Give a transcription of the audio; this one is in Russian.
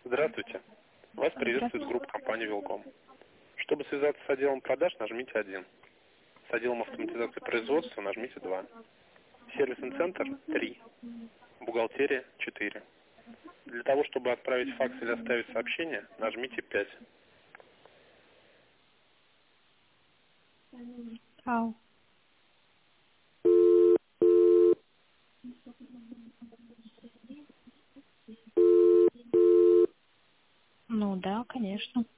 Здравствуйте. Вас приветствует группа компании Вилком. Чтобы связаться с отделом продаж, нажмите 1. С отделом автоматизации производства нажмите 2. Сервисный центр 3. Бухгалтерия 4. Для того, чтобы отправить факс или оставить сообщение, нажмите 5. Ау. Ну да, конечно.